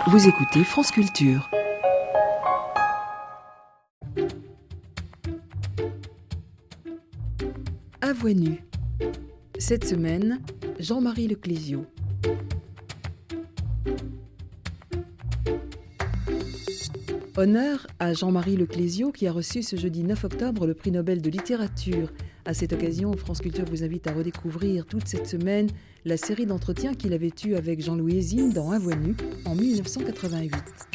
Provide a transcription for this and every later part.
Vous écoutez France Culture. À voix nue. Cette semaine, Jean-Marie Leclésio. Honneur à Jean-Marie Leclésio qui a reçu ce jeudi 9 octobre le prix Nobel de littérature. À cette occasion, France Culture vous invite à redécouvrir toute cette semaine la série d'entretiens qu'il avait eue avec Jean-Louis Hésine dans À voix nue en 1988.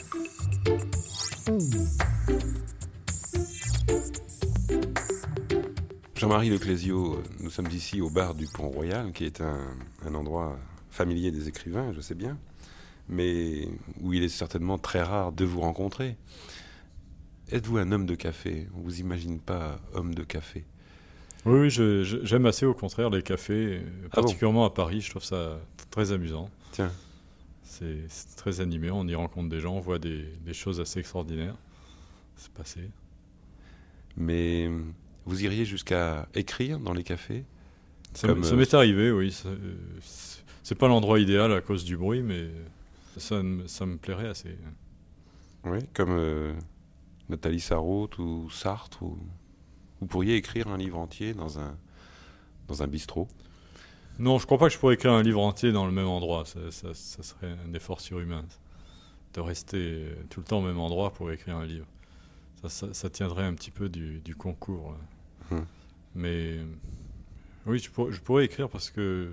Jean-Marie Leclésio, nous sommes ici au bar du Pont-Royal, qui est un endroit familier des écrivains, je sais bien, mais où il est certainement très rare de vous rencontrer. Êtes-vous un homme de café ? On ne vous imagine pas homme de café. Oui, j'aime assez au contraire les cafés, particulièrement à Paris, je trouve ça très amusant. Tiens. C'est très animé, on y rencontre des gens, on voit des choses assez extraordinaires se passer. Mais vous iriez jusqu'à écrire dans les cafés ? Ça m'est arrivé, oui. C'est pas l'endroit idéal à cause du bruit, mais ça me plairait assez. Oui, comme Nathalie Sarraute ou Sartre. Vous pourriez écrire un livre entier dans un bistrot ? Non, je crois pas que je pourrais écrire un livre entier dans le même endroit. Ça serait un effort surhumain de rester tout le temps au même endroit pour écrire un livre. Ça tiendrait un petit peu du concours. Mais oui, je pourrais écrire parce que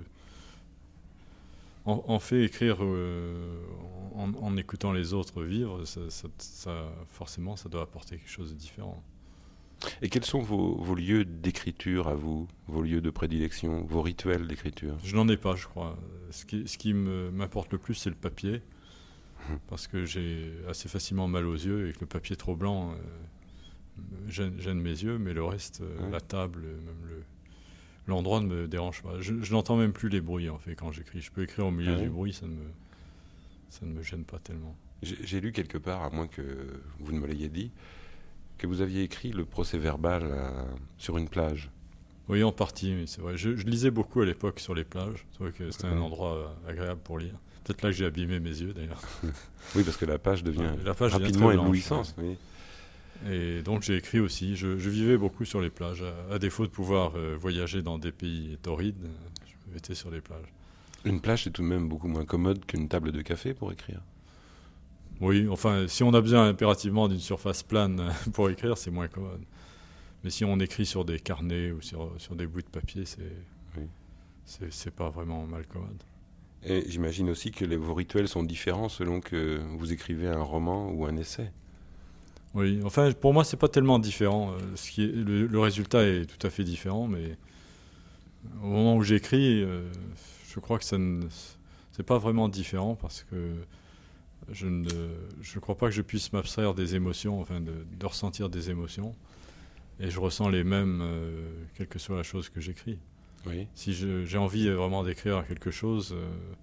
en fait, écrire en écoutant les autres vivre, forcément, ça doit apporter quelque chose de différent. Et quels sont vos lieux d'écriture à vous, vos lieux de prédilection, vos rituels d'écriture ? Je n'en ai pas, je crois. Ce qui m'importe le plus, c'est le papier, parce que j'ai assez facilement mal aux yeux et que le papier trop blanc gêne mes yeux, mais le reste, la table, même l'endroit ne me dérange pas. Je n'entends même plus les bruits en fait quand j'écris. Je peux écrire au milieu du bruit, ça ne me gêne pas tellement. J'ai lu quelque part, à moins que vous ne me l'ayez dit, que vous aviez écrit le procès-verbal sur une plage. Oui, en partie, oui, c'est vrai. Je lisais beaucoup à l'époque sur les plages. C'est vrai que c'était un endroit agréable pour lire. Peut-être là que j'ai abîmé mes yeux d'ailleurs. Oui, parce que la page devient rapidement devient très éblouissante. Oui. Et donc j'ai écrit aussi. Je vivais beaucoup sur les plages. À défaut de pouvoir voyager dans des pays torrides, je me mettais sur les plages. Une plage, c'est tout de même beaucoup moins commode qu'une table de café pour écrire. Oui, enfin, si on a besoin impérativement d'une surface plane pour écrire, c'est moins commode. Mais si on écrit sur des carnets ou sur des bouts de papier, c'est pas vraiment mal commode. Et j'imagine aussi que vos rituels sont différents selon que vous écrivez un roman ou un essai. Oui, enfin, pour moi, c'est pas tellement différent. Le résultat est tout à fait différent, mais au moment où j'écris, je crois que c'est pas vraiment différent parce que je ne crois pas que je puisse m'abstraire des émotions, enfin de ressentir des émotions. Et je ressens les mêmes, quelle que soit la chose que j'écris. Oui. Si j'ai envie vraiment d'écrire quelque chose,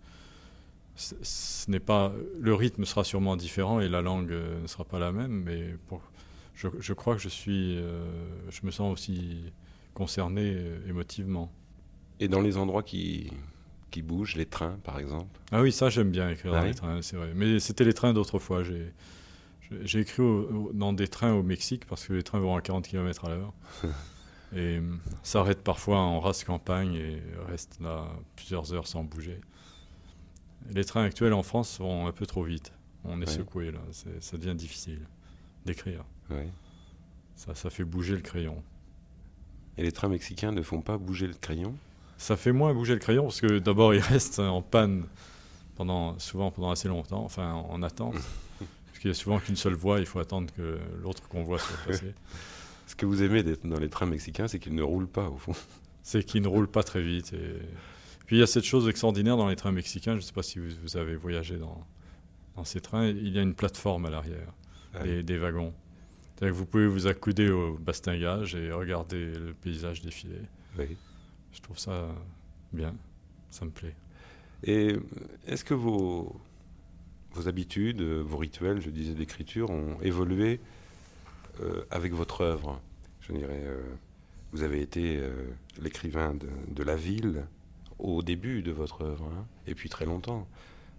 ce n'est pas, le rythme sera sûrement différent et la langue ne sera pas la même, mais je crois que je me sens aussi concerné émotivement. Et dans les endroits qui bougent, les trains par exemple ? Ah oui, ça j'aime bien écrire dans les trains, c'est vrai. Mais c'était les trains d'autrefois. J'ai écrit dans des trains au Mexique parce que les trains vont à 40 km à l'heure. Et s'arrêtent parfois en race campagne et restent là plusieurs heures sans bouger. Les trains actuels en France vont un peu trop vite. On est secoué là, ça devient difficile d'écrire. Oui. Ça fait bouger le crayon. Et les trains mexicains ne font pas bouger le crayon ? Ça fait moins bouger le crayon parce que d'abord il reste en panne souvent pendant assez longtemps, enfin en attente. Parce qu'il y a souvent qu'une seule voie, il faut attendre que l'autre convoi soit passé. Ce que vous aimez dans les trains mexicains, c'est qu'ils ne roulent pas au fond. C'est qu'ils ne roulent pas très vite. Et puis il y a cette chose extraordinaire dans les trains mexicains, je ne sais pas si vous avez voyagé dans ces trains, il y a une plateforme à l'arrière, des wagons. C'est-à-dire que vous pouvez vous accouder au bastingage et regarder le paysage défiler. Oui. Je trouve ça bien, ça me plaît. Et est-ce que vos habitudes, vos rituels, je disais, d'écriture ont évolué avec votre œuvre ? Je dirais, vous avez été l'écrivain de la ville au début de votre œuvre, et puis très longtemps.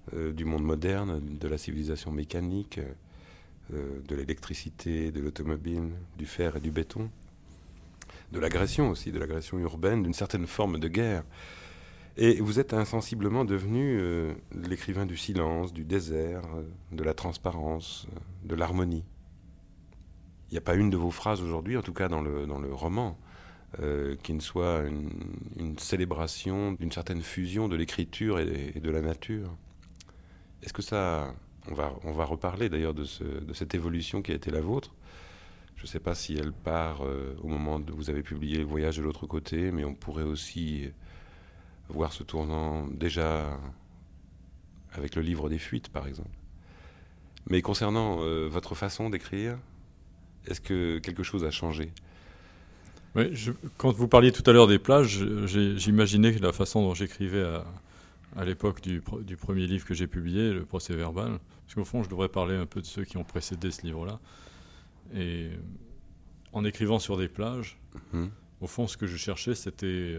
du monde moderne, de la civilisation mécanique, de l'électricité, de l'automobile, du fer et du béton, de l'agression aussi, de l'agression urbaine, d'une certaine forme de guerre. Et vous êtes insensiblement devenu l'écrivain du silence, du désert, de la transparence, de l'harmonie. Il n'y a pas une de vos phrases aujourd'hui, en tout cas dans le roman, qui ne soit une célébration d'une certaine fusion de l'écriture et de la nature. Est-ce que ça... On va reparler d'ailleurs de cette évolution qui a été la vôtre. Je ne sais pas si elle part au moment où vous avez publié Le Voyage de l'autre côté, mais on pourrait aussi voir ce tournant déjà avec le livre des fuites, par exemple. Mais concernant votre façon d'écrire, est-ce que quelque chose a changé ? Oui, quand vous parliez tout à l'heure des plages, j'imaginais que la façon dont j'écrivais à l'époque du premier livre que j'ai publié, le Procès-verbal, parce qu'au fond, je devrais parler un peu de ceux qui ont précédé ce livre-là. Et en écrivant sur des plages, au fond, ce que je cherchais, c'était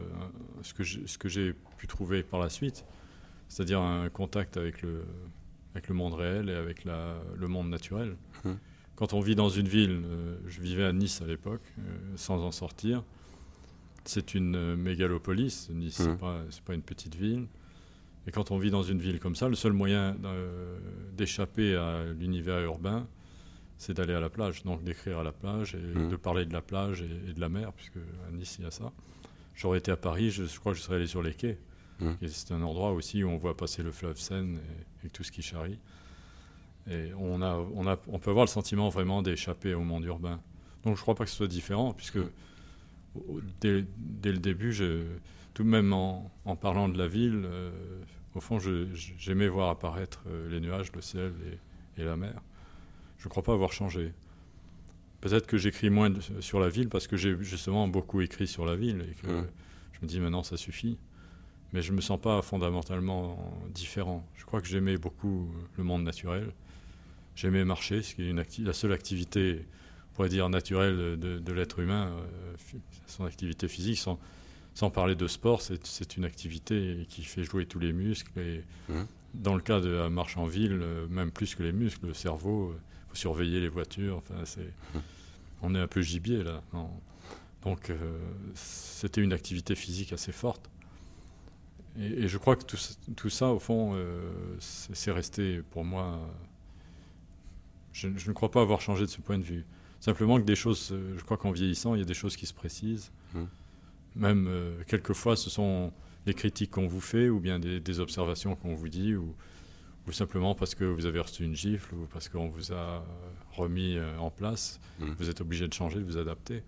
ce que j'ai pu trouver par la suite, c'est-à-dire un contact avec le monde réel et avec le monde naturel. Quand on vit dans une ville, je vivais à Nice à l'époque, sans en sortir. C'est une mégalopolis, Nice, c'est pas une petite ville. Et quand on vit dans une ville comme ça, le seul moyen d'échapper à l'univers urbain, c'est d'aller à la plage, donc d'écrire à la plage et de parler de la plage et de la mer, puisque à Nice, il y a ça. J'aurais été à Paris, je crois que je serais allé sur les quais. Et c'est un endroit aussi où on voit passer le fleuve Seine et tout ce qui charrie. Et on peut avoir le sentiment vraiment d'échapper au monde urbain. Donc je ne crois pas que ce soit différent, puisque dès le début, tout de même en parlant de la ville, au fond, j'aimais voir apparaître les nuages, le ciel et la mer. Je ne crois pas avoir changé. Peut-être que j'écris moins sur la ville, parce que j'ai justement beaucoup écrit sur la ville, et que je me dis maintenant ça suffit. Mais je ne me sens pas fondamentalement différent. Je crois que j'aimais beaucoup le monde naturel. J'aimais marcher, ce qui est la seule activité, on pourrait dire, naturelle de l'être humain, son activité physique, sans parler de sport, c'est une activité qui fait jouer tous les muscles. Et dans le cas de la marche en ville, même plus que les muscles, le cerveau, il faut surveiller les voitures. Enfin, on est un peu gibier là. Non. Donc c'était une activité physique assez forte. Et je crois que tout ça, au fond, c'est resté pour moi... Je ne crois pas avoir changé de ce point de vue. Simplement que des choses, je crois qu'en vieillissant, il y a des choses qui se précisent. Même quelquefois, ce sont les critiques qu'on vous fait, ou bien des observations qu'on vous dit, ou simplement parce que vous avez reçu une gifle, ou parce qu'on vous a remis en place. Vous êtes obligé de changer, de vous adapter.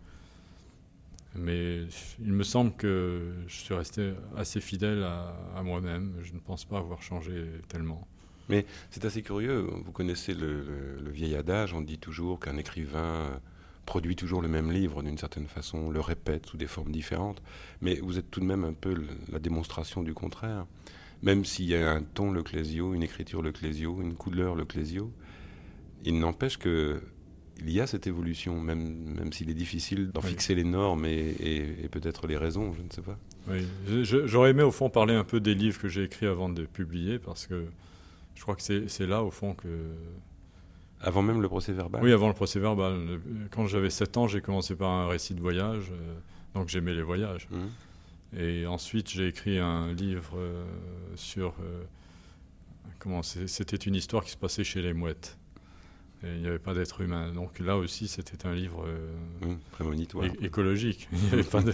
Mais il me semble que je suis resté assez fidèle à moi-même. Je ne pense pas avoir changé tellement. Mais c'est assez curieux, vous connaissez le vieil adage, on dit toujours qu'un écrivain produit toujours le même livre d'une certaine façon, le répète sous des formes différentes, mais vous êtes tout de même un peu la démonstration du contraire. Même s'il y a un ton Le Clésio, une écriture Le Clésio, une couleur Le Clésio, il n'empêche qu'il y a cette évolution, même s'il est difficile d'en fixer les normes et peut-être les raisons, je ne sais pas. Oui, j'aurais aimé au fond parler un peu des livres que j'ai écrits avant de publier, parce que je crois que c'est là, au fond, que... Avant même le Procès-verbal ? Oui, avant le Procès-verbal. Quand j'avais 7 ans, j'ai commencé par un récit de voyage, donc j'aimais les voyages. Et ensuite, j'ai écrit un livre sur... c'était une histoire qui se passait chez les mouettes. Et il n'y avait pas d'être humain. Donc là aussi, c'était un livre prémonitoire, écologique. Il n'y avait pas de...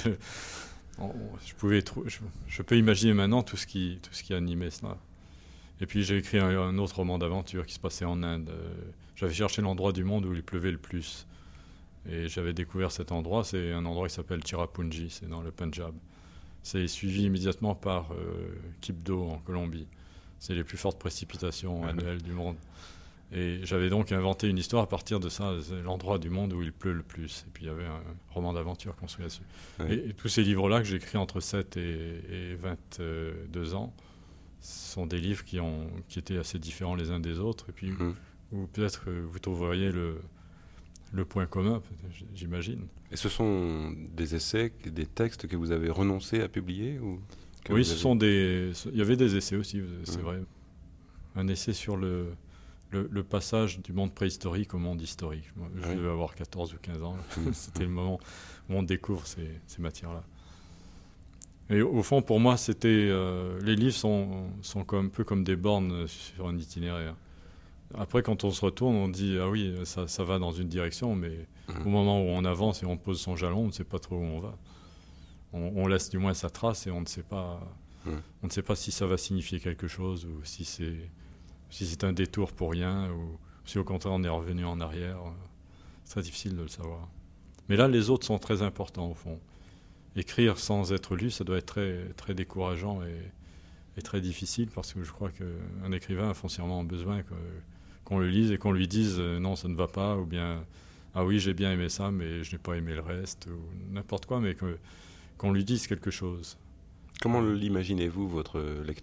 Je peux imaginer maintenant tout ce qui animait cela. Et puis j'ai écrit un autre roman d'aventure qui se passait en Inde. J'avais cherché l'endroit du monde où il pleuvait le plus. Et j'avais découvert cet endroit. C'est un endroit qui s'appelle Cherrapunji, c'est dans le Punjab. C'est suivi immédiatement par Quibdó en Colombie. C'est les plus fortes précipitations annuelles du monde. Et j'avais donc inventé une histoire à partir de ça, c'est l'endroit du monde où il pleut le plus. Et puis il y avait un roman d'aventure construit là-dessus. Et tous ces livres-là que j'ai écrits entre 7 et 22 ans, sont des livres qui étaient assez différents les uns des autres, et puis où peut-être vous trouveriez le point commun, j'imagine. Et ce sont des essais, des textes que vous avez renoncé à publier ou Oui, il y avait des essais aussi, c'est vrai. un essai sur le passage du monde préhistorique au monde historique. Moi, je devais avoir 14 ou 15 ans. C'était le moment où on découvre ces matières-là. Et au fond, pour moi, les livres sont un peu comme des bornes sur un itinéraire. Après, quand on se retourne, on dit « Ah oui, ça va dans une direction », mais au moment où on avance et on pose son jalon, on ne sait pas trop où on va. On laisse du moins sa trace et on ne sait pas si ça va signifier quelque chose ou si c'est un détour pour rien ou si au contraire on est revenu en arrière. C'est très difficile de le savoir. Mais là, les autres sont très importants au fond. Écrire sans être lu, ça doit être très, très décourageant et très difficile parce que je crois qu'un écrivain a foncièrement besoin qu'on le lise et qu'on lui dise non, ça ne va pas, ou bien ah oui, j'ai bien aimé ça, mais je n'ai pas aimé le reste, ou n'importe quoi, mais qu'on lui dise quelque chose. Comment l'imaginez-vous, votre lecteur ?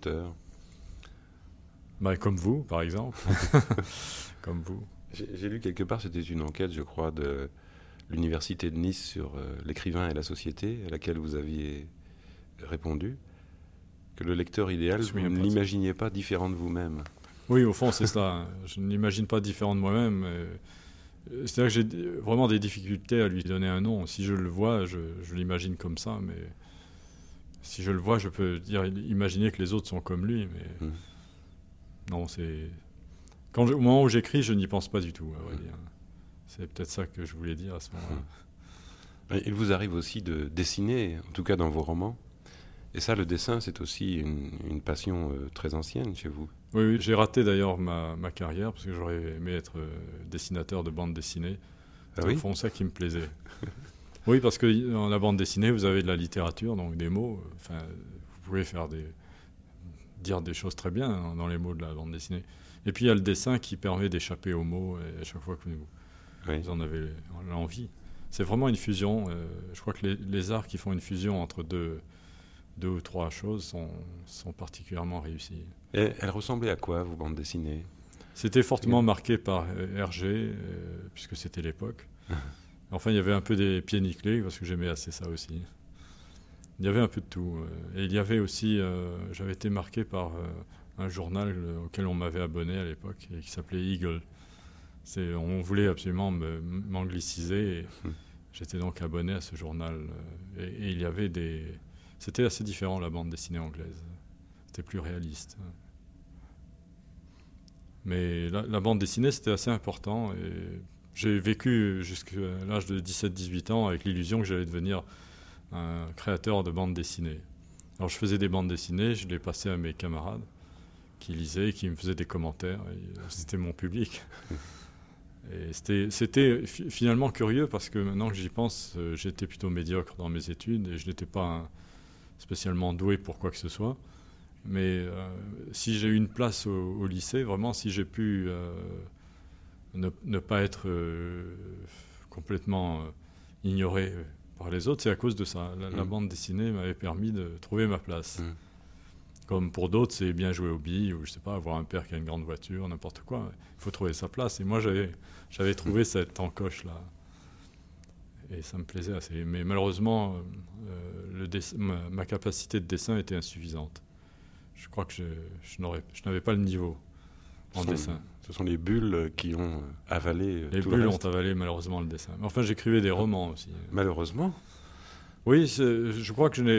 Comme vous, par exemple. Comme vous. J'ai lu quelque part, c'était une enquête, je crois, de l'université de Nice sur l'écrivain et la société, à laquelle vous aviez répondu, que le lecteur idéal, vous ne l'imaginiez pas différent de vous-même. Oui, au fond, c'est ça. Je ne l'imagine pas différent de moi-même. C'est-à-dire que j'ai vraiment des difficultés à lui donner un nom. Si je le vois, je l'imagine comme ça, mais si je le vois, je peux imaginer que les autres sont comme lui, mais non, c'est... Au moment où j'écris, je n'y pense pas du tout, à vrai dire. C'est peut-être ça que je voulais dire à ce moment-là. Il vous arrive aussi de dessiner, en tout cas dans vos romans. Et ça, le dessin, c'est aussi une passion très ancienne chez vous. Oui, j'ai raté d'ailleurs ma carrière, parce que j'aurais aimé être dessinateur de bande dessinée. C'est au fond ça qui me plaisait. Oui, parce que dans la bande dessinée, vous avez de la littérature, donc des mots. Vous pouvez dire des choses très bien dans les mots de la bande dessinée. Et puis il y a le dessin qui permet d'échapper aux mots à chaque fois que vous en avez l'envie. C'est vraiment une fusion. Je crois que les arts qui font une fusion entre deux ou trois choses sont particulièrement réussis. Et elle ressemblait à quoi, vos bandes dessinées ? C'était fortement marqué par Hergé, puisque c'était l'époque. Enfin, il y avait un peu des pieds nickelés, parce que j'aimais assez ça aussi. Il y avait un peu de tout. Et il y avait aussi... j'avais été marqué par un journal auquel on m'avait abonné à l'époque, et qui s'appelait Eagle. On voulait absolument m'angliciser, et j'étais donc abonné à ce journal. Et il y avait des... C'était assez différent, la bande dessinée anglaise. C'était plus réaliste. Mais la bande dessinée, c'était assez important. Et j'ai vécu jusqu'à l'âge de 17-18 ans avec l'illusion que j'allais devenir un créateur de bande dessinée. Alors je faisais des bandes dessinées, je les passais à mes camarades qui lisaient, qui me faisaient des commentaires. Et c'était mon public. Et c'était finalement curieux parce que maintenant que j'y pense, j'étais plutôt médiocre dans mes études et je n'étais pas spécialement doué pour quoi que ce soit. Mais si j'ai eu une place au lycée, vraiment, si j'ai pu ne pas être complètement ignoré par les autres, c'est à cause de ça. La bande dessinée m'avait permis de trouver ma place. Comme pour d'autres, c'est bien jouer aux billes, ou je sais pas, avoir un père qui a une grande voiture, n'importe quoi. Il faut trouver sa place. Et moi, j'avais trouvé cette encoche-là. Et ça me plaisait assez. Mais malheureusement, ma capacité de dessin était insuffisante. Je crois que je n'avais pas le niveau en dessin. Ce sont les bulles qui ont avalé les tout bulles le reste. ont avalé malheureusement le dessin. Mais enfin, j'écrivais des romans aussi. Malheureusement ? Oui, je crois que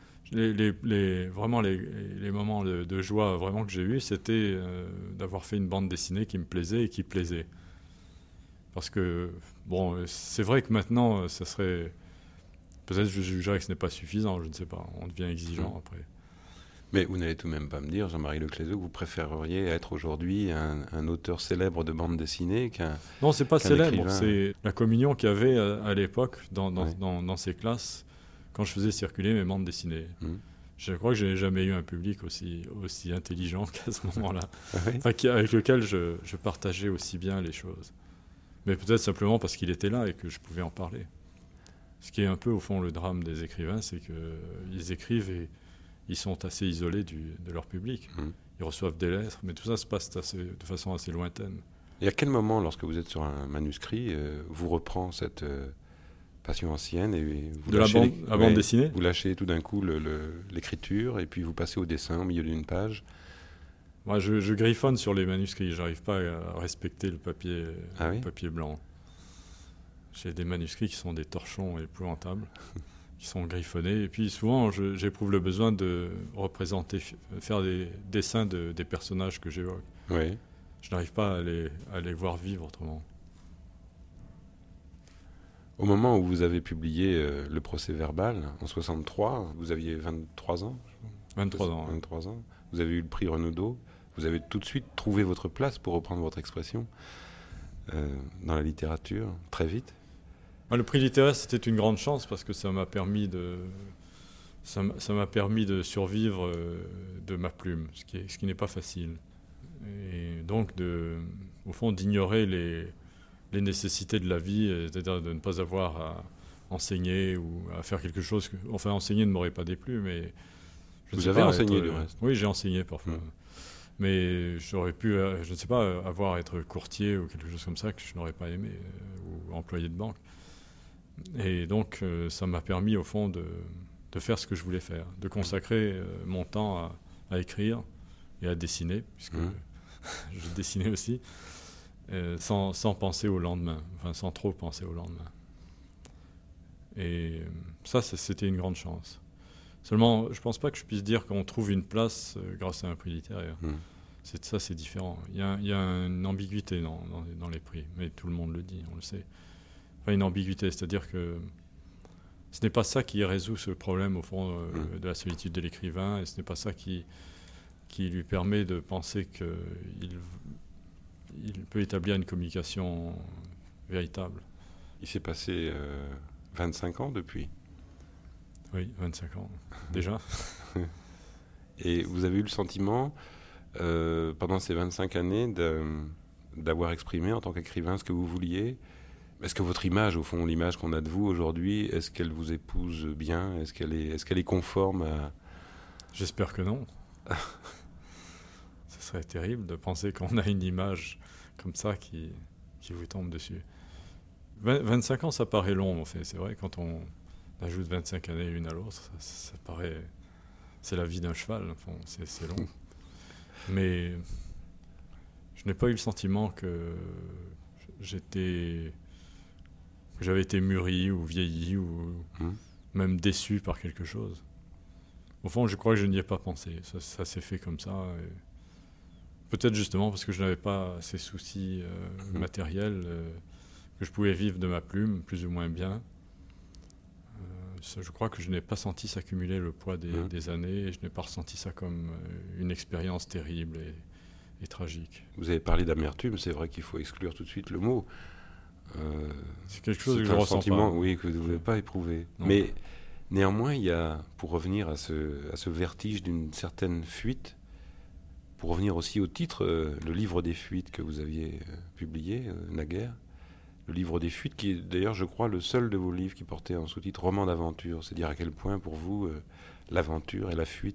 vraiment les moments de joie vraiment que j'ai eus, c'était d'avoir fait une bande dessinée qui me plaisait et qui plaisait. Parce que, bon, c'est vrai que maintenant, ça serait... Peut-être je jugerais que ce n'est pas suffisant, je ne sais pas. On devient exigeant après. Mais vous n'allez tout de même pas me dire, Jean-Marie Le Clézot, que vous préféreriez être aujourd'hui un auteur célèbre de bande dessinée qu'un... Non, c'est pas célèbre, écrivain. C'est la communion qu'il y avait à l'époque dans ces classes quand je faisais circuler mes bandes dessinées. Je crois que je n'ai jamais eu un public aussi intelligent qu'à ce moment-là, avec lequel je partageais aussi bien les choses. Mais peut-être simplement parce qu'il était là et que je pouvais en parler. Ce qui est un peu, au fond, le drame des écrivains, c'est qu'ils écrivent et ils sont assez isolés de leur public. Ils reçoivent des lettres, mais tout ça se passe de façon assez lointaine. Et à quel moment, lorsque vous êtes sur un manuscrit, vous reprend cette passion ancienne et vous de lâchez la bande dessinée ? Vous lâchez tout d'un coup l'écriture et puis vous passez au dessin au milieu d'une page. Moi, je griffonne sur les manuscrits. J'arrive pas à respecter le papier, Ah oui? le papier blanc. J'ai des manuscrits qui sont des torchons épouvantables, qui sont griffonnés. Et puis souvent, j'éprouve le besoin de représenter, faire des dessins des personnages que j'évoque. Oui. Je n'arrive pas à les voir vivre autrement. Au moment où vous avez publié le procès-verbal, en 63, vous aviez 23 ans? 23 ans. 23 ans. Vous avez eu le prix Renaudot. Vous avez tout de suite trouvé votre place, pour reprendre votre expression, dans la littérature, très vite. Le prix littéraire, c'était une grande chance parce que ça m'a permis de survivre de ma plume, ce qui n'est pas facile. Et donc, au fond, d'ignorer les nécessités de la vie, c'est-à-dire de ne pas avoir à enseigner ou à faire quelque chose. Enfin, enseigner ne m'aurait pas déplu, mais... Vous avez enseigné, du reste? Oui, j'ai enseigné parfois. Mais j'aurais pu, je ne sais pas, être courtier ou quelque chose comme ça que je n'aurais pas aimé, ou employé de banque. Et donc, ça m'a permis, au fond, de faire ce que je voulais faire, de consacrer mon temps à écrire et à dessiner, puisque je dessinais aussi, sans penser au lendemain, enfin sans trop penser au lendemain. Et ça, c'était une grande chance. Seulement, je ne pense pas que je puisse dire qu'on trouve une place grâce à un prix littéraire. Ça, c'est différent. Il y a une ambiguïté dans les prix, mais tout le monde le dit, on le sait. Enfin, une ambiguïté, c'est-à-dire que ce n'est pas ça qui résout ce problème, au fond, de la solitude de l'écrivain, et ce n'est pas ça qui lui permet de penser qu'il peut établir une communication véritable. Il s'est passé 25 ans depuis. Oui, 25 ans, déjà. Et vous avez eu le sentiment, pendant ces 25 années, d'avoir exprimé en tant qu'écrivain ce que vous vouliez? Est-ce que votre image, au fond, l'image qu'on a de vous aujourd'hui, est-ce qu'elle vous épouse bien? Est-ce qu'elle est conforme à... J'espère que non. Ce serait terrible de penser qu'on a une image comme ça qui vous tombe dessus. 25 ans, ça paraît long, en fait. C'est vrai, quand on ajoute 25 années l'une à l'autre, ça paraît... C'est la vie d'un cheval, enfin, c'est long. Mais je n'ai pas eu le sentiment que j'avais été mûri ou vieilli ou même déçu par quelque chose. Au fond, je crois que je n'y ai pas pensé. Ça s'est fait comme ça. Peut-être justement parce que je n'avais pas ces soucis matériels, que je pouvais vivre de ma plume, plus ou moins bien. Je crois que je n'ai pas senti s'accumuler le poids des années, et je n'ai pas ressenti ça comme une expérience terrible et tragique. Vous avez parlé d'amertume, c'est vrai qu'il faut exclure tout de suite le mot. C'est quelque chose que je un ressens sentiment, pas. oui, que vous n'avez pas éprouvé. Non. Mais néanmoins, il y a, pour revenir à ce vertige d'une certaine fuite, pour revenir aussi au titre, le livre des fuites que vous aviez publié naguère, le livre des fuites, qui est d'ailleurs, je crois, le seul de vos livres qui portait en sous-titre roman d'aventure. C'est dire à quel point, pour vous, l'aventure et la fuite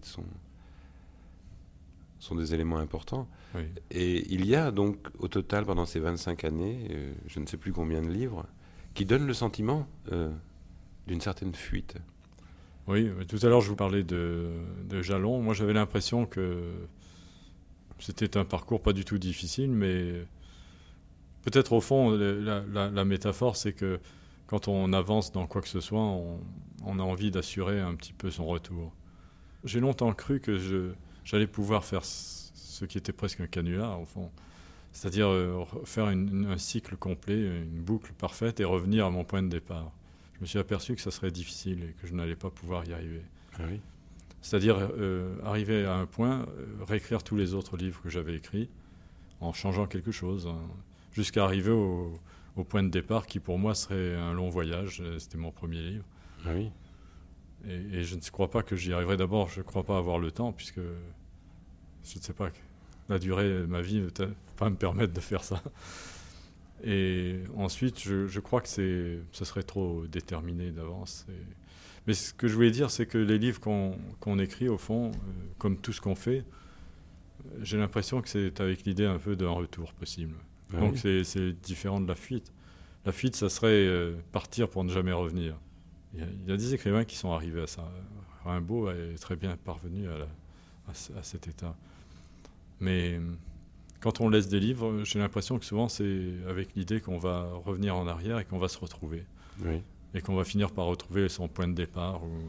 sont des éléments importants. Oui. Et il y a donc, au total, pendant ces 25 années, je ne sais plus combien de livres, qui donnent le sentiment d'une certaine fuite. Oui, tout à l'heure, je vous parlais de Jalon. Moi, j'avais l'impression que c'était un parcours pas du tout difficile, mais peut-être au fond, la métaphore, c'est que quand on avance dans quoi que ce soit, on a envie d'assurer un petit peu son retour. J'ai longtemps cru que j'allais pouvoir faire ce qui était presque un canular, au fond. C'est-à-dire faire un cycle complet, une boucle parfaite et revenir à mon point de départ. Je me suis aperçu que ça serait difficile et que je n'allais pas pouvoir y arriver. Ah oui. C'est-à-dire arriver à un point, réécrire tous les autres livres que j'avais écrits en changeant quelque chose, jusqu'à arriver au point de départ qui pour moi serait un long voyage. C'était mon premier livre. Ah oui. Et je ne crois pas que j'y arriverai. D'abord, je ne crois pas avoir le temps, puisque je ne sais pas, la durée de ma vie ne va pas me permettre de faire ça. Et ensuite, je crois que ce serait trop déterminé d'avance. Mais ce que je voulais dire, c'est que les livres qu'on écrit, au fond, comme tout ce qu'on fait, j'ai l'impression que c'est avec l'idée un peu d'un retour possible. Ah Donc oui. c'est différent de la fuite. La fuite, ça serait partir pour ne jamais revenir. Il y a des écrivains qui sont arrivés à ça. Rimbaud est très bien parvenu à cet état. Mais quand on laisse des livres, j'ai l'impression que souvent c'est avec l'idée qu'on va revenir en arrière et qu'on va se retrouver. Oui. Et qu'on va finir par retrouver son point de départ ou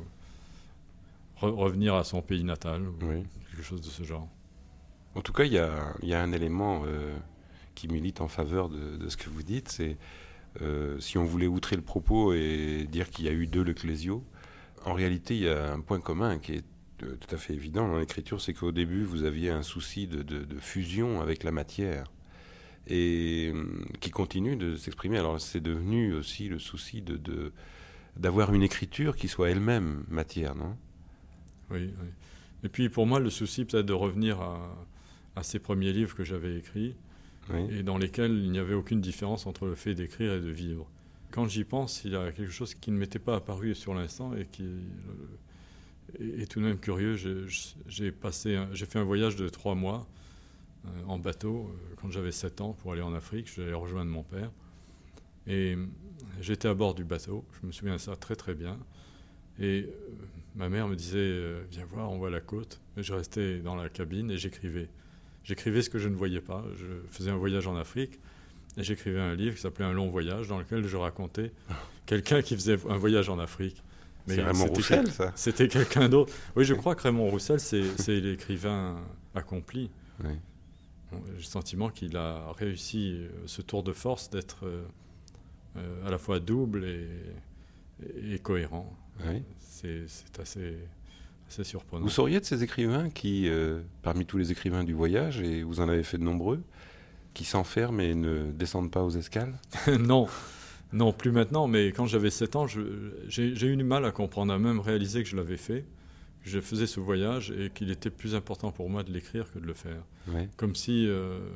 revenir à son pays natal ou quelque chose de ce genre. En tout cas, il y a un élément qui milite en faveur de ce que vous dites, c'est si on voulait outrer le propos et dire qu'il y a eu deux Le Clésio, en réalité, il y a un point commun qui est tout à fait évident dans l'écriture, c'est qu'au début, vous aviez un souci de fusion avec la matière et qui continue de s'exprimer. Alors, c'est devenu aussi le souci d'avoir une écriture qui soit elle-même matière, non ? Oui. Et puis, pour moi, le souci peut-être de revenir à ces premiers livres que j'avais écrits et dans lesquels il n'y avait aucune différence entre le fait d'écrire et de vivre. Quand j'y pense, il y a quelque chose qui ne m'était pas apparu sur l'instant et qui est tout de même curieux. J'ai fait un voyage de 3 mois en bateau quand j'avais 7 ans pour aller en Afrique. J'allais rejoindre mon père. Et j'étais à bord du bateau. Je me souviens de ça très très bien. Et ma mère me disait viens voir, on voit la côte. Et je restais dans la cabine et j'écrivais. J'écrivais ce que je ne voyais pas. Je faisais un voyage en Afrique. Et j'écrivais un livre qui s'appelait Un long voyage, dans lequel je racontais quelqu'un qui faisait un voyage en Afrique. Mais c'est Raymond Roussel, ça. C'était quelqu'un d'autre. Oui, je crois que Raymond Roussel, c'est l'écrivain accompli. Oui. J'ai le sentiment qu'il a réussi ce tour de force d'être à la fois double et cohérent. Oui. C'est assez surprenant. Vous sauriez de ces écrivains qui, parmi tous les écrivains du voyage, et vous en avez fait de nombreux, qui s'enferment et ne descendent pas aux escales ? Non, plus maintenant, mais quand j'avais 7 ans, j'ai eu du mal à comprendre, à même réaliser que je l'avais fait. Je faisais ce voyage et qu'il était plus important pour moi de l'écrire que de le faire. Oui. Comme si,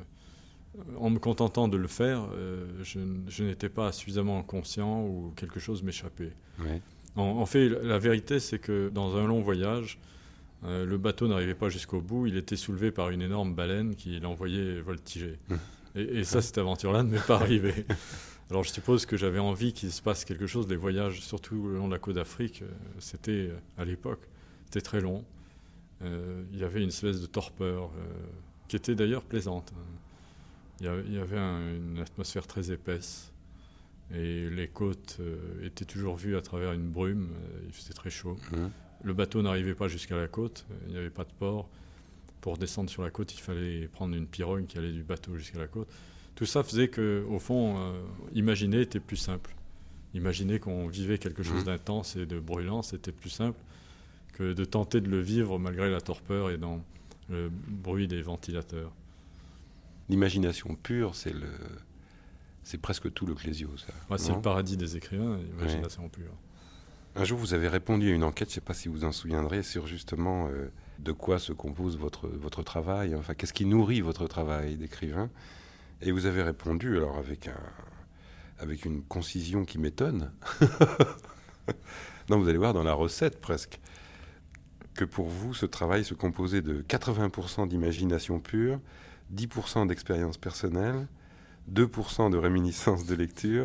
en me contentant de le faire, je n'étais pas suffisamment conscient ou quelque chose m'échappait. Oui. En fait, la vérité, c'est que dans un long voyage, le bateau n'arrivait pas jusqu'au bout, il était soulevé par une énorme baleine qui l'envoyait voltiger. Et ça, cette aventure-là ne m'est pas arrivée. Alors je suppose que j'avais envie qu'il se passe quelque chose. Les voyages, surtout le long de la côte d'Afrique, c'était, à l'époque, c'était très long. Il y avait une espèce de torpeur qui était d'ailleurs plaisante. Il y avait une atmosphère très épaisse et les côtes étaient toujours vues à travers une brume. Il faisait très chaud. Le bateau n'arrivait pas jusqu'à la côte, il n'y avait pas de port. Pour descendre sur la côte, il fallait prendre une pirogue qui allait du bateau jusqu'à la côte. Tout ça faisait qu'au fond, imaginer était plus simple. Imaginer qu'on vivait quelque chose d'intense et de brûlant, c'était plus simple que de tenter de le vivre malgré la torpeur et dans le bruit des ventilateurs. L'imagination pure, c'est presque tout Le Clésio, ça. Ouais, c'est le paradis des écrivains, l'imagination pure. Un jour, vous avez répondu à une enquête, je ne sais pas si vous en souviendrez, sur justement de quoi se compose votre travail, enfin, qu'est-ce qui nourrit votre travail d'écrivain. Et vous avez répondu, alors avec une concision qui m'étonne, non, vous allez voir dans la recette presque, que pour vous, ce travail se composait de 80% d'imagination pure, 10% d'expérience personnelle, 2% de réminiscence de lecture,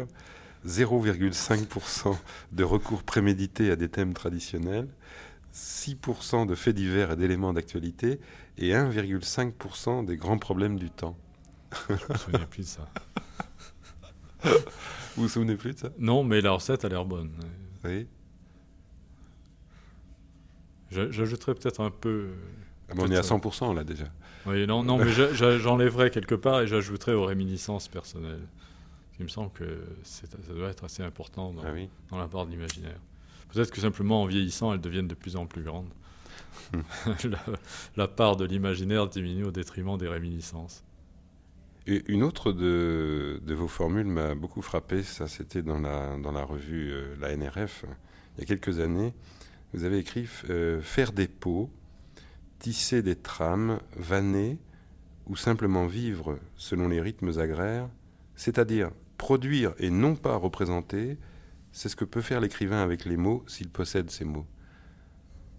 0,5% de recours prémédité à des thèmes traditionnels, 6% de faits divers et d'éléments d'actualité, et 1,5% des grands problèmes du temps. Je ne me souviens plus de ça. Vous vous souvenez plus de ça ? Non, mais la recette a l'air bonne. Oui. J'ajouterais peut-être un peu... on est à 100% là déjà. Oui, non, mais j'enlèverais quelque part et j'ajouterais aux réminiscences personnelles. Il me semble que ça doit être assez important dans la part de l'imaginaire. Peut-être que simplement en vieillissant, elles deviennent de plus en plus grandes. La part de l'imaginaire diminue au détriment des réminiscences. Et une autre de vos formules m'a beaucoup frappé, ça c'était dans la revue La NRF, il y a quelques années. Vous avez écrit « Faire des pots, tisser des trames, vanner ou simplement vivre selon les rythmes agraires, c'est-à-dire produire et non pas représenter, c'est ce que peut faire l'écrivain avec les mots s'il possède ces mots. »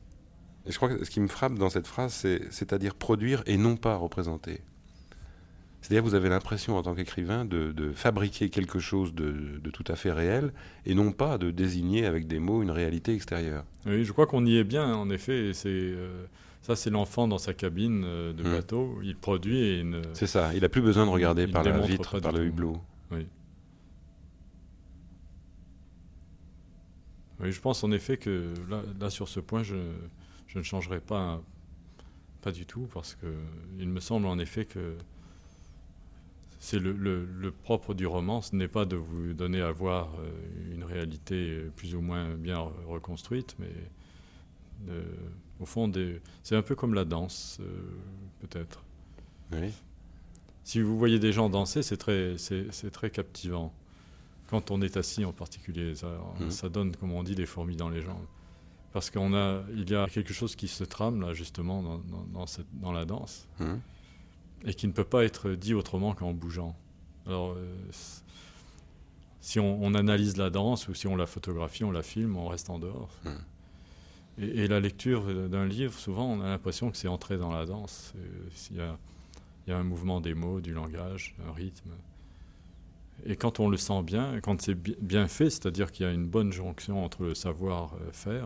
Et je crois que ce qui me frappe dans cette phrase, c'est-à-dire produire et non pas représenter. C'est-à-dire vous avez l'impression en tant qu'écrivain de fabriquer quelque chose de tout à fait réel et non pas de désigner avec des mots une réalité extérieure. Oui, je crois qu'on y est bien, en effet. Ça, c'est l'enfant dans sa cabine de bateau. Il produit et c'est ça, il n'a plus besoin de regarder par la vitre, par le hublot. Oui. Oui, je pense en effet que là sur ce point, je ne changerai pas du tout, parce qu'il me semble en effet que c'est le propre du roman, ce n'est pas de vous donner à voir une réalité plus ou moins bien reconstruite, mais au fond, c'est un peu comme la danse, peut-être. Oui. Si vous voyez des gens danser, c'est très captivant. Quand on est assis en particulier, ça donne, comme on dit, des fourmis dans les jambes. Parce qu'il y a quelque chose qui se trame, là, justement, dans la danse, et qui ne peut pas être dit autrement qu'en bougeant. Alors, si on analyse la danse, ou si on la photographie, on la filme, on reste en dehors. Et la lecture d'un livre, souvent, on a l'impression que c'est entrer dans la danse. Il y a un mouvement des mots, du langage, un rythme. Et quand on le sent bien, quand c'est bien fait, c'est-à-dire qu'il y a une bonne jonction entre le savoir-faire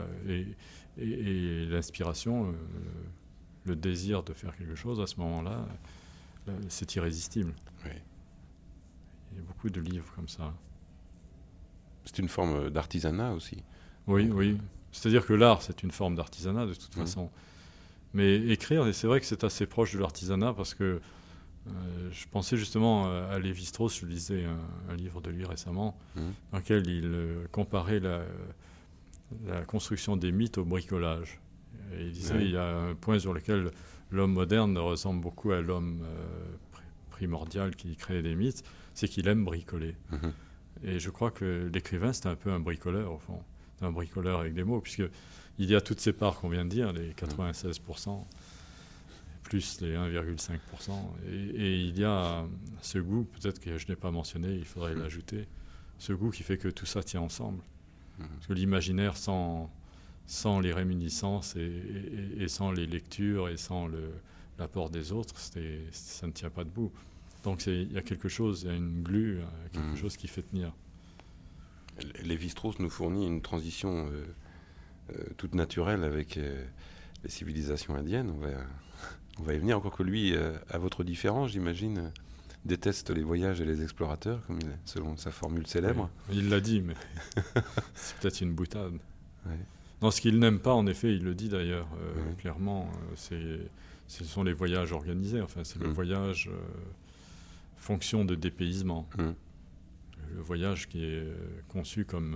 et l'inspiration, le désir de faire quelque chose, à ce moment-là, c'est irrésistible. Oui. Il y a beaucoup de livres comme ça. C'est une forme d'artisanat aussi. Oui. C'est-à-dire que l'art, c'est une forme d'artisanat, de toute façon. Mais écrire, et c'est vrai que c'est assez proche de l'artisanat, parce que je pensais justement à Lévi-Strauss. Je lisais un livre de lui récemment, dans lequel il comparait la construction des mythes au bricolage. Et il disait il y a un point sur lequel l'homme moderne ressemble beaucoup à l'homme primordial qui crée des mythes, c'est qu'il aime bricoler. Et je crois que l'écrivain, c'est un peu un bricoleur, au fond. C'est un bricoleur avec des mots, puisqu'il y a toutes ces parts qu'on vient de dire, les 96%. Plus les 1,5%. Et il y a ce goût, peut-être que je n'ai pas mentionné, il faudrait l'ajouter, ce goût qui fait que tout ça tient ensemble. Parce que l'imaginaire, sans les réminiscences et sans les lectures et sans l'apport des autres, ça ne tient pas debout. Donc il y a quelque chose, il y a une glu, quelque chose qui fait tenir. Lévi-Strauss nous fournit une transition toute naturelle avec les civilisations indiennes. On va y venir, encore que lui, à votre différence, j'imagine, déteste les voyages et les explorateurs, selon sa formule célèbre. Oui, il l'a dit, mais c'est peut-être une boutade. Oui. Non, ce qu'il n'aime pas, en effet, il le dit d'ailleurs clairement, ce sont les voyages organisés. Enfin, c'est le voyage fonction de dépaysement. Le voyage qui est conçu comme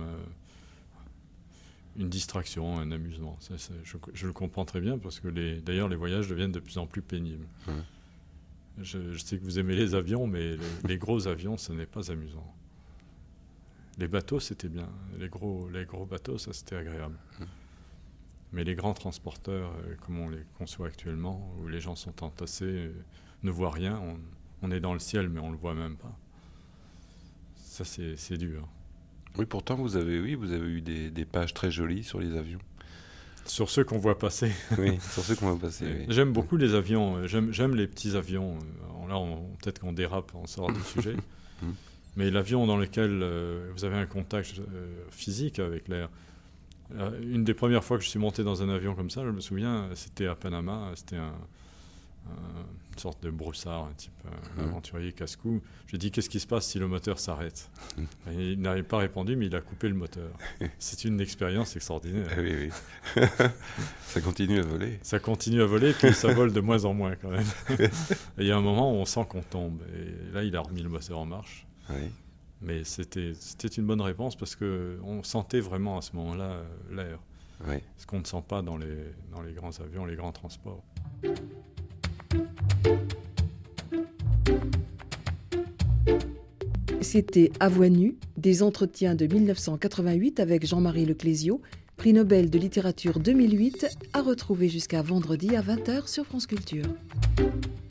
une distraction, un amusement. Je le comprends très bien, parce que d'ailleurs les voyages deviennent de plus en plus pénibles. Je sais que vous aimez les avions, mais les gros avions, ce n'est pas amusant. Les bateaux, c'était bien. Les gros bateaux, ça, c'était agréable. Mais les grands transporteurs, comme on les conçoit actuellement, où les gens sont entassés, ne voient rien, on est dans le ciel, mais on ne le voit même pas. Ça, c'est dur. Oui, pourtant, vous avez eu des pages très jolies sur les avions. Sur ceux qu'on voit passer. Oui, sur ceux qu'on voit passer. Oui. J'aime beaucoup les avions. J'aime les petits avions. Là, peut-être qu'on dérape, on sort du sujet. Mais l'avion dans lequel vous avez un contact physique avec l'air. Une des premières fois que je suis monté dans un avion comme ça, je me souviens, c'était à Panama. C'était une sorte de broussard, un type, un aventurier casse-cou. J'ai dit, qu'est-ce qui se passe si le moteur s'arrête ? Il n'avait pas répondu, mais il a coupé le moteur. C'est une expérience extraordinaire. Oui. Ça continue à voler. Ça continue à voler, puis ça vole de moins en moins quand même. Et il y a un moment où on sent qu'on tombe. Et là, il a remis le moteur en marche. Oui. Mais c'était une bonne réponse, parce qu'on sentait vraiment à ce moment-là l'air. Oui. Ce qu'on ne sent pas dans les grands avions, les grands transports. C'était À voix nue, des entretiens de 1988 avec Jean-Marie Le Clésio, prix Nobel de littérature 2008, à retrouver jusqu'à vendredi à 20h sur France Culture.